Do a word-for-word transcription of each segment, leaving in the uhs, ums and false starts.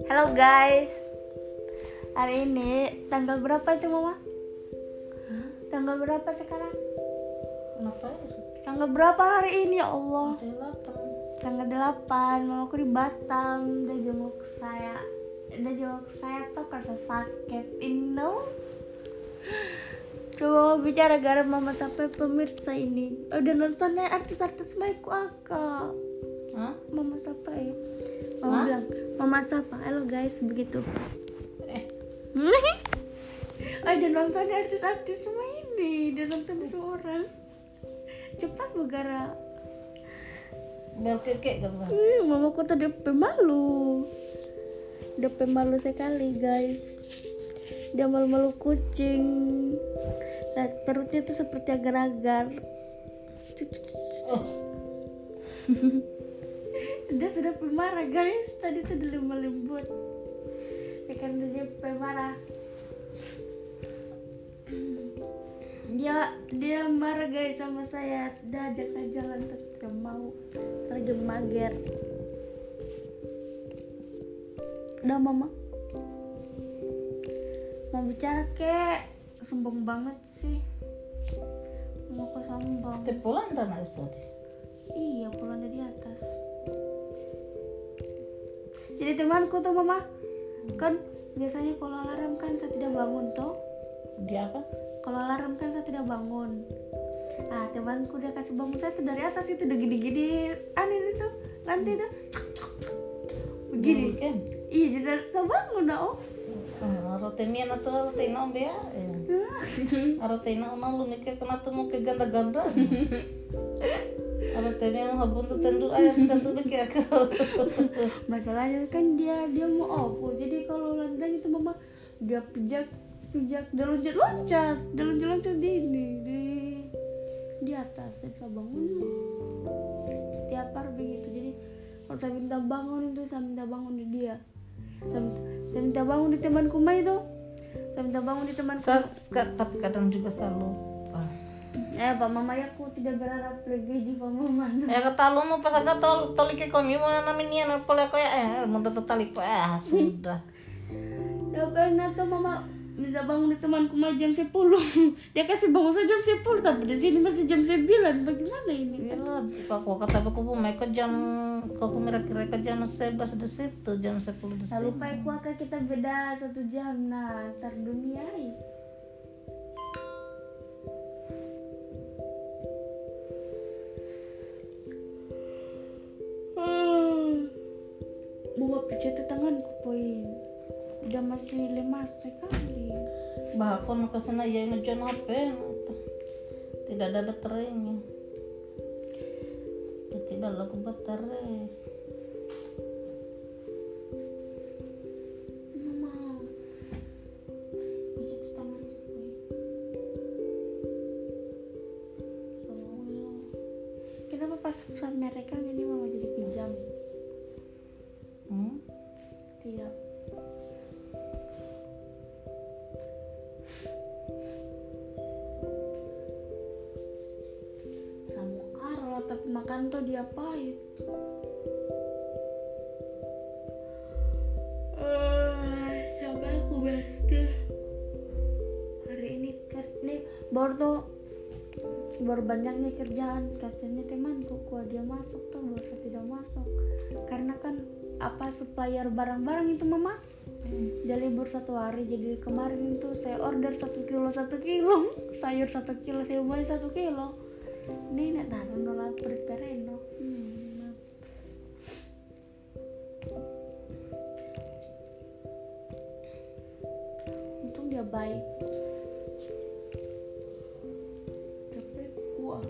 Halo guys, hari ini tanggal berapa itu mama? Hmm? Tanggal berapa sekarang? Kenapa ya? Tanggal berapa hari ini ya Allah? Delapan. Tanggal delapan, mamaku di Batam, dia jenguk saya, dia jenguk saya tuh karena sakit, you know? Coba bicara gara mama sampai pemirsa ini udah nontonnya artis-artis Maiku Aka. Hah? Mama siapa ya? Mama Hah? bilang, Mama siapa? Halo guys, begitu. Eh, Oh, udah nonton artis-artis semua ini, udah nonton semua orang. Cepat begara. biar kekek kan bang. Ih, mama kok tadi pemalu. Dia pemalu sekali guys. Dia malu-malu kucing. Dan perutnya tuh seperti agar-agar. Oh, Dia sudah pemarah guys. Tadi tuh dia lemah lembut. Ya kan dia pemarah. Dia dia marah guys sama saya. Dia ajak jalan tapi tidak mau. Lagi mager. Udah mama. Mau bicara kek. Sombong banget sih. Mau kok sombong. te pulang dan harus tadi. Iya, pulang dari atas. Jadi temanku tuh mama, kan biasanya kalau alarm kan saya tidak bangun toh. Dia apa? Kalau alarm kan saya tidak bangun. Ah, temanku dia kasih bangun saya tuh dari atas itu udah gini-gini, aneh itu, lantai itu, begini. Kan? Iya, jadi saya bangun dah oh. Arotenia na tu arotena bea. Arotena na lu nih kena tu mau ke ganda-ganda. Arotenia habun tu tendu ayam kan tu dek aku. Masalahnya kan dia dia mau off, jadi kalau lantai itu mama dia pijak pijak dia loncat loncat, dia loncat loncat di ini di di atas dan saya bangun tiap hari begitu. Jadi kalau saya minta bangun itu saya minta bangun di dia, saya minta, saya minta bangun di temanku Mai itu, saya minta bangun di temanku. Sa, ka- tapi kadang juga selalu. Ah. Eh pak mama ya aku tidak berharap lagi pak mama. Ya kata lu mau pas agak tol tol ke kami mau namanya na pola ko ya eh mau totali ko eh sudah. Tidak pernah tuh mama minta bangun di temanku Mai jam sepuluh. Dia kasih bangun saya jam sepuluh tapi di sini masih jam sembilan. Bagaimana ini? Ya aku kata aku bu mereka jam aku kira-kira ke jam sebelas di situ jam sepuluh di Nah, situ. lupa aku akan kita beda satu jam. Nah, antar dunia ini. Bawa pijat tanganku poin. Udah masih lemas sekali. Bahapun ke sana ya ngejual H P tidak ada baterainya. Ya, tidak laku baterai. Mama. Pijat tanganku poin. Oh. Kenapa pas saat mereka ini mama jadi pijam? Hmm? Tidak. Sama Carla tapi makan tuh dia pahit. Eh, sampai aku besti. Hari ini kan nih baru tuh baru banyaknya kerjaan katanya temanku kuat dia masuk tuh baru saya tidak masuk karena kan apa supplier barang-barang itu mama dia libur satu hari jadi kemarin itu saya order satu kilo satu kilo sayur satu kilo saya beli satu kilo ini nak naruh nolak perpereno hmm. Untung dia baik tapi kuat.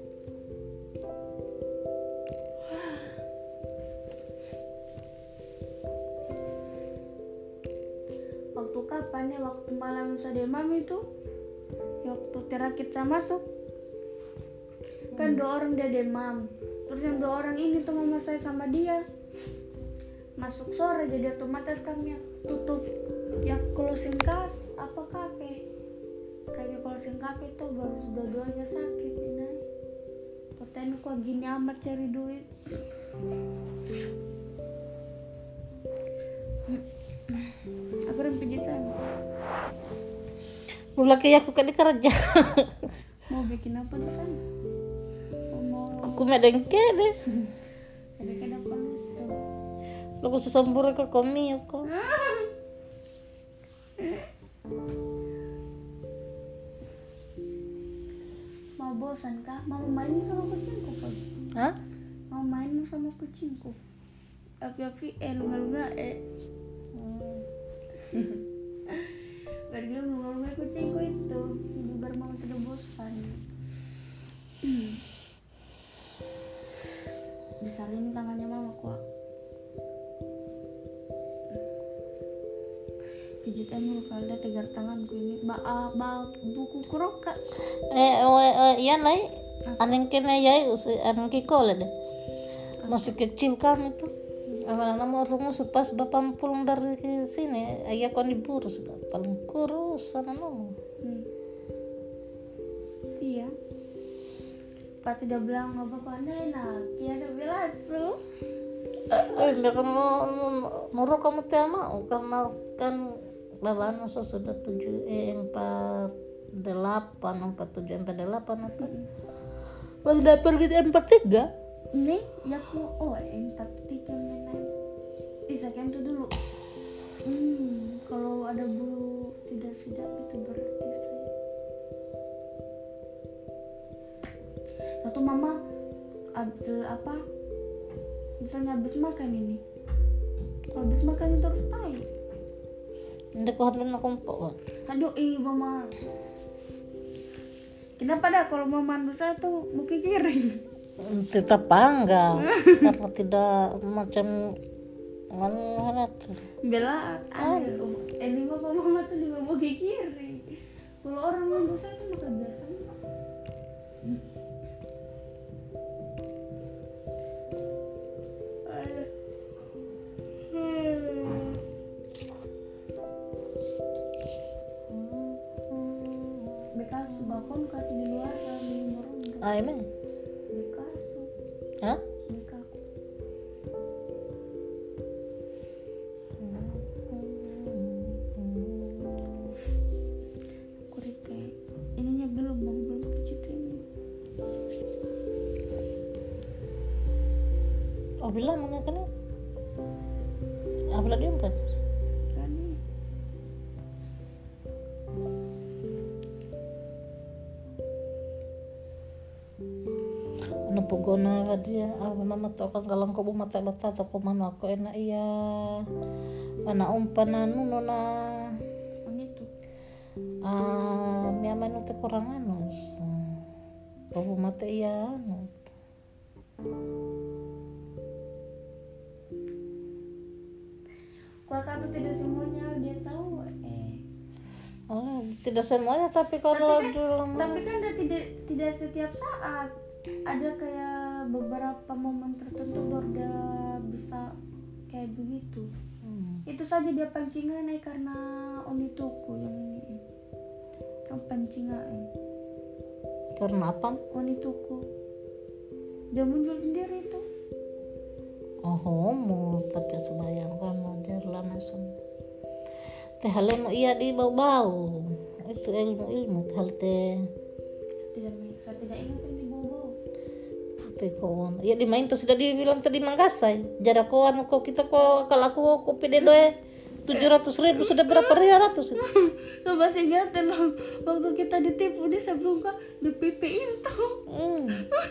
Waktu kapan ya waktu malam saya demam itu waktu terakhir saya masuk kan dua orang dia demam terus yang dua orang ini tuh mama saya sama dia masuk sore jadi otomatis kami tutup yang closing kas apa kafe kami closing kafe itu baru dua-duanya sakit ini Ten kok gini amat cari duit. bosan pijitan. Mula kayak aku kan di kerja. Mau bikin apa di sana? Mau Kuku medengke deh. ada ke depan itu. Lo aku sesambur ke komi aku. Mau bosan kah? Mau main sama kucingku kok? Hah? Mau main sama kucingku? Api-api eh lunga-lunga eh. Pergi lunga-lunga kucingku itu. Jadi biar mama tidak bosan. Disalin tangannya mama kuat. Pijitan dulu kalau ada tegar tanganku ini. Ba, uh, ba buku kuroka. Eh, eh, eh iya lah. Aneng kena ya, aneng kikola deh. Masih kecil kan itu. Anak-anak mau rumus pas bapak pulang dari sini, ayah kon diburu sudah paling kurus, anak mau. Hmm. Iya. Pas tidak bilang apa apa enak, ya ada belasu. Eh, mereka mau nurut kamu tiap mau karena kan babana sudah tujuh eh empat delapan empat tujuh empat delapan apa? Pas dapur gitu empat tiga. Nih, ya aku oh empat tiga menang. Ih, saya itu dulu. Hmm, kalau ada bulu tidak sedap itu berarti saya. Satu mama abis apa? Misalnya habis makan ini. Kalau habis makan itu harus tai. Ndak kau hendak kumpul. Aduh, ih mama. Kenapa dah kalau mama dosa tuh mau ke kiri? Tetap panggang karena tidak macam mana tuh. Bela aduh, ini mama mama tuh di mau ke kiri. Kalau orang yang dosa itu maka biasa. Bekas bakon kasih di luar di morong. Ah, emang? Bekas. Hah? Bekas. Kurike. Ininya belum bang belum pijit ini. Oh bilang mana kan? Apa lagi empat? Rani. Ano po gona dia ah mama to kan galang ko bumata bata to ko mama ko ena iya ana umpan na nuno na Ang itu. ah miama no te kurang anos po bumata iya ano Kalau kamu tidak semuanya dia tahu eh. oh, tidak semuanya tapi kalau Tapi kan- dulu Tapi kan dia tidak tidak setiap saat. Ada kayak beberapa momen tertentu baru dia bisa kayak begitu. hmm. Itu saja dia pancingan eh karena onituku yang ini. Yang pancingan eh. Karena apa? Onituku. Dia muncul sendiri itu. Oh homo tapi sebayang kan dia lama sama teh halemu iya di bau-bau itu ilmu-ilmu hal teh Tidak saya tidak ingat yang dibawa-bawa. teh kawan ya dimain tuh sudah dibilang tadi manggasai jarak kawan kok kita kok kalau aku kopi deh doe tujuh ratus ribu sudah berapa ratus itu Coba sih ingat loh waktu kita ditipu dia sebelum kau di P P itu. hmm.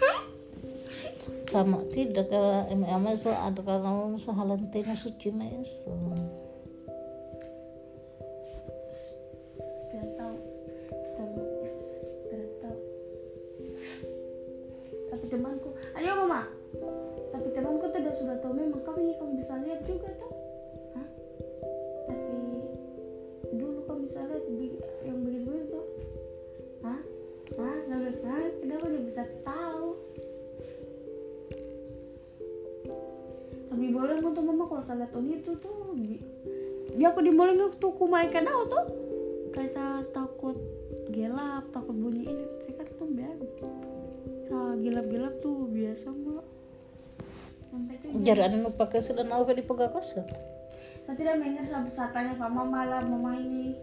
sama tidak kalau emang so ada kalau sehalan teh suci mes Tidak tahu. Tidak tidak tahu. Tapi temanku, ayo mama. Tapi temanku tuh udah sudah tahu memang kamu ini kamu bisa lihat juga tuh. Hah? Tapi dulu kamu bisa lihat bi- yang begitu-begitu tuh. Hah? Hah? Lalu hah? Kenapa dia bisa tahu? Tapi boleh tuh mama kalau saya lihat Oni itu tuh bi- dia aku di mall tuh kumaikan aku tuh kayak saya takut gelap, takut bunyi ini saya kan tuh biasa saya gelap-gelap tuh biasa mbak sampai tuh jar anu pakai sudah mau di pegakos Tapi dia mengenai sampai-sampainya Pak Mama lah Mama ini.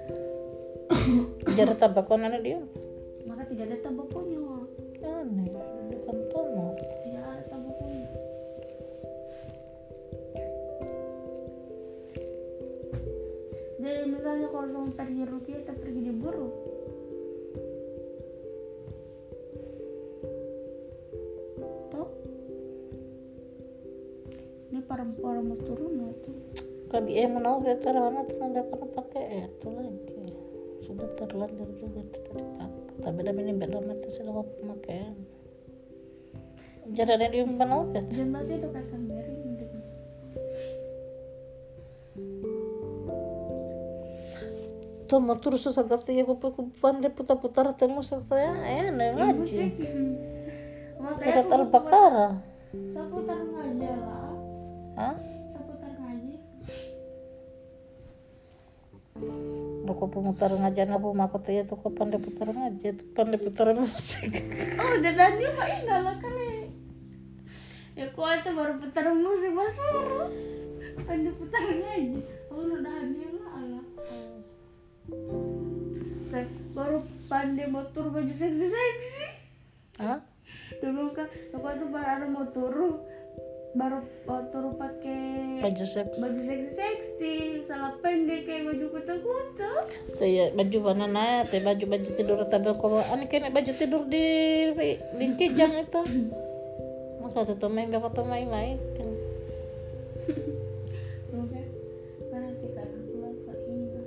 Jadi tabakon anak dia. Maka tidak ada tabakonya. Aneh, bukan tono. Tidak ada tabakonya. Jadi misalnya kalau sama pergi Rukia kita pergi di Buru. Tuh. Ini para-para mau turun tuh. Kabi eh mau veteran atau nggak karena pakai itu lagi. Sudah terlanjur juga tidak dipakai. Tapi dah ini beda mati sudah pemakaian. Jadi ada di mana obat? Dan berarti itu kasar miring. Tuh motor susah gak ya kupu pandai putar-putar temu saya eh nih ngaji. Sudah terbakar. Seputar ngaji lah. Hah? Seputar ngaji. Aku pemutar ngaji apa makot ya tuh kok pandai putar ngaji tuh pandai putar musik. Oh udah tadi Pak Indah lah kali. Ya kuat tuh baru putar musik masuk. Pandai putar ngaji. Oh udah tadi lah Allah. Kayak baru pandai motor baju seksi-seksi. Hah? Dulu kan aku tuh baru ada motor baru motor pakai Baju seks. baju seksi-seksi, salah pendek kayak baju kuta-kuta. Tuh ya baju mana na, teh baju baju tidur tapi kok ane kena baju tidur di di kijang itu. Masa tuh main berapa tuh main main kan. Oke. Karena kita pulang ke Indah.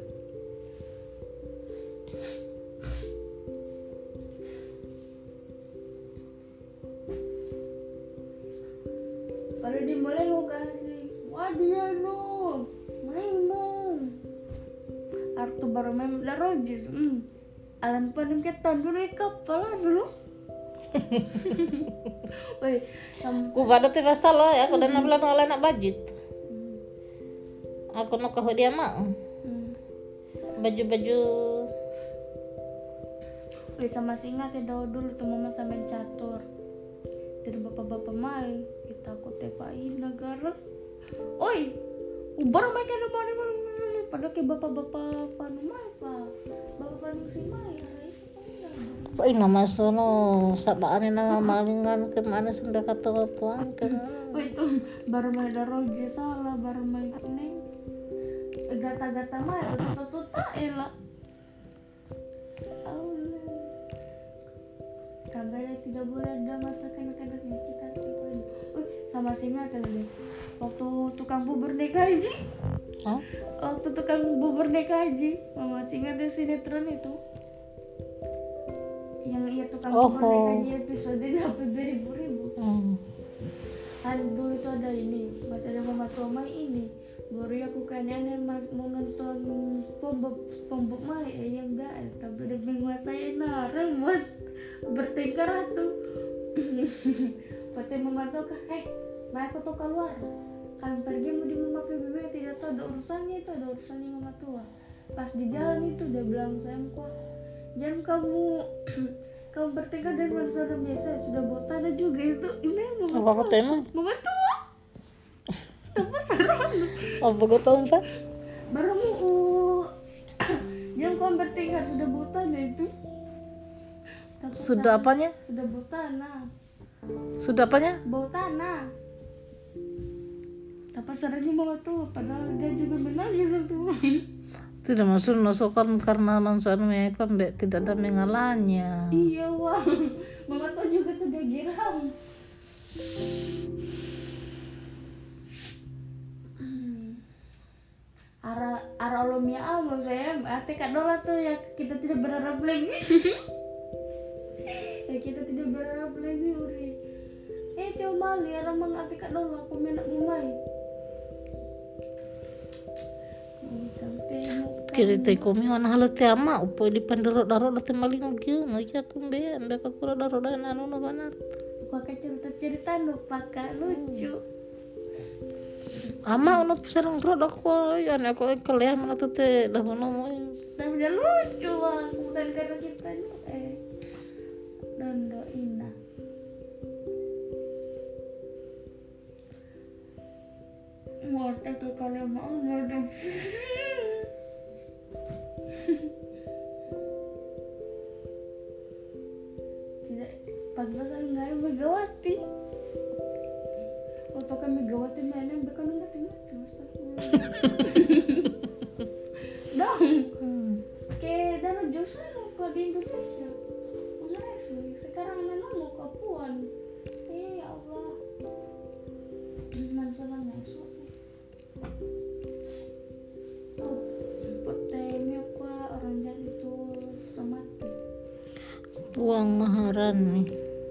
Pada dimulai mau kasih wadiano main mong Artu baru main udah rojis hmm. Alam panem ketan dulu kapal dulu. Woi, kamu Ku pada tuh masalah ya aku dan namplan oleh nak budget. Aku nak kau dia mau hmm. baju-baju Woi sama singa teh dulu tuh mama sama catur. Dari bapak-bapak mai kita aku tepain negara. Oi, ubar mai kan mana mana padahal ke bapak-bapak panu mai pa. Bapak panu si mai hari itu Pak ina masono sabaan na malingan ke mana senda kata puan kan. Woi itu baru mai daroje salah baru mai neng. Gata-gata mai tutup-tutup elah. Allah. Kabarnya tidak boleh ada masa kanak-kanaknya kita tiba-tiba. Wih, sama singa kali. Waktu tukang bubur naik haji. Hah? Waktu tukang bubur naik haji, mama singa di sinetron itu. Yang iya tukang Oh, bubur naik oh. haji episode dapat beribu-ribu. Hmm. Kan dulu itu ada ini, masih ada mama Toma ini. Baru aku kayaknya mau nonton SpongeBob SpongeBob mah ya yang enggak, tapi udah menguasai narang buat bertengkar tuh. Pati mama tuh kah, eh, mau aku tuh keluar. Kalian pergi mau di mama P B B tidak tahu ada urusannya itu ada urusannya mama tua. Pas di jalan itu udah bilang sayang kuah, jangan kamu kamu bertengkar dengan manusia biasa sudah bawa tanah juga itu ini mama Apa kata emang? mama tua. Apa sarang? Apa kau tahu Pak? Baru mau jangan kamu bertengkar sudah bawa tanah itu. Tapi Sudah sarang- apanya? Sudah bawa tanah. Sudah apanya? Bawa tanah. Tapi sarangnya mama tua padahal dia juga menangis waktu Tidak masuk masukkan karena manusia kan tidak ada mengalahnya. iya wah, mama tuh juga tuh udah giram. Hmm. Ara ara olomia almo sayang, ate kadola tuh ya kita tidak berharap lagi. Ya kita tidak berharap lagi uri. Eh tio mali ara mang ate kadola aku menak mumai. Kiri teh kami wana halat teh ama upo di pandero daro date maling oge lagi aku mbe mbe ka kura daro dan anu na banat. Pakai cerita-cerita nu pakai lucu. Ama ono sareng ro ko ya nek aku keleh mana tuh teh dah ono Tapi dia lucu bang, bukan karena kita eh Dondo Ina. Mortek ke kalian mau tuh. Tidak pantasan nggak ya Megawati. Waktu kan Megawati mainan bukan mati-mati dong. Hmm. Kayak Dana Joshua lupa di Indonesia. Mengeresu. Sekarang anak mau ke Puan. Eh ya Allah. Masalah ngesu. Oh, petemnya kuah orang jahat itu semati. Puan Maharani.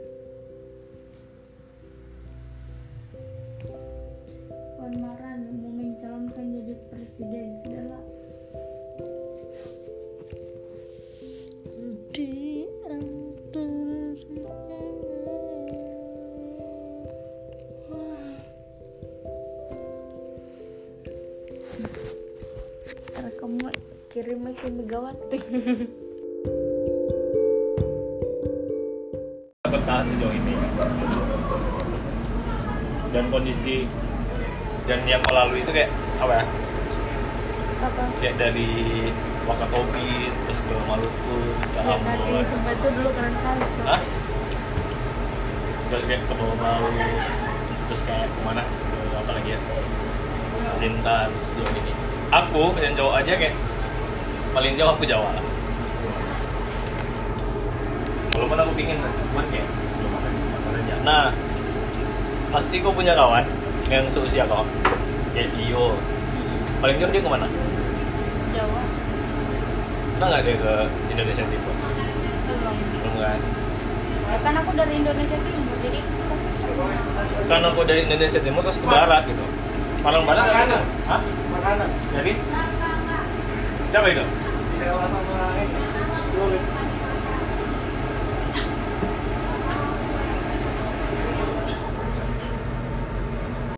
Puan Maharani mau mencalonkan jadi presiden segala. Di antara Karena kamu kirim ke Megawati. Bertahan sejauh ini dan kondisi dan yang melalui itu kayak apa ya, Apa? kayak dari Wakatobi terus ke Maluku terus ke Ya kan Ambon, yang sempat itu dulu keren kali. Hah? Terus kayak ke Bau-Bau, terus kayak kemana, ke apa lagi ya, Lintar sejauh ini. Aku yang cowok aja kayak paling jauh aku Jawa lah. Walaupun aku pingin buat kayak belum ada kesempatan aja. Nah, pasti kau punya kawan yang seusia kau, kayak Dio. Paling jauh dia kemana? Jawa. Pernah nggak dia ke Indonesia Timur? Belum. Belum kan? Ya kan aku dari Indonesia Timur jadi Kan aku dari Indonesia Timur terus ke barat gitu. Paling barat nggak ada? Hah? Makanan Jadi? Siapa itu? disewa sama